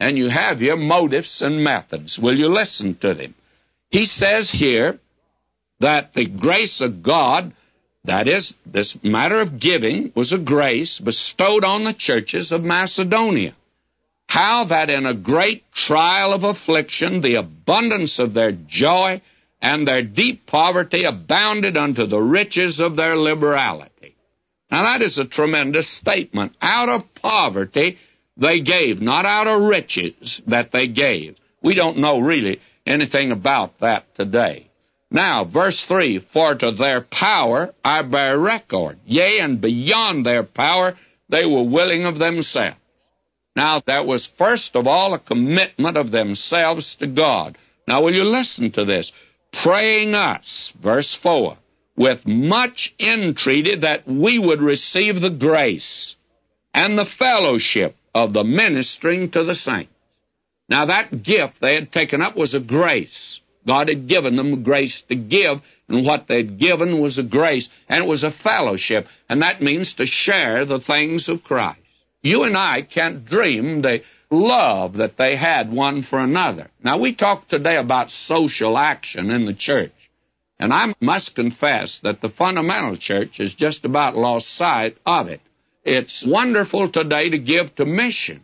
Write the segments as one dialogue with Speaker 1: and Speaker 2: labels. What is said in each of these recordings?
Speaker 1: and you have your motives and methods. Will you listen to them? He says here that the grace of God, that is, this matter of giving, was a grace bestowed on the churches of Macedonia. How that in a great trial of affliction, the abundance of their joy and their deep poverty abounded unto the riches of their liberality. Now that is a tremendous statement. Out of poverty they gave, not out of riches that they gave. We don't know really anything about that today. Now, verse 3, for to their power I bear record. Yea, and beyond their power they were willing of themselves. Now, that was first of all a commitment of themselves to God. Now, will you listen to this? Praying us, verse 4, with much entreaty that we would receive the grace and the fellowship of the ministering to the saints. Now, that gift they had taken up was a grace. God had given them a grace to give, and what they'd given was a grace, and it was a fellowship, and that means to share the things of Christ. You and I can't dream the love that they had one for another. Now, we talk today about social action in the church, and I must confess that the fundamental church has just about lost sight of it. It's wonderful today to give to mission.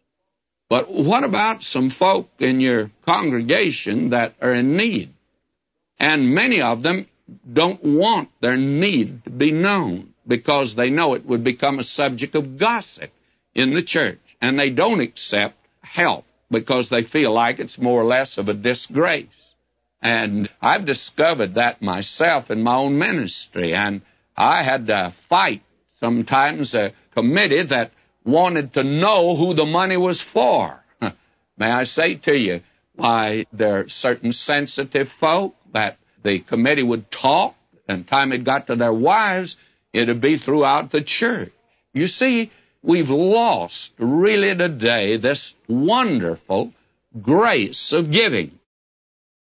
Speaker 1: But what about some folk in your congregation that are in need? And many of them don't want their need to be known because they know it would become a subject of gossip in the church. And they don't accept help because they feel like it's more or less of a disgrace. And I've discovered that myself in my own ministry. And I had to fight sometimes a committee that wanted to know who the money was for. May I say to you, why, there are certain sensitive folk that the committee would talk, and time it got to their wives, it would be throughout the church. You see, we've lost, really today, this wonderful grace of giving.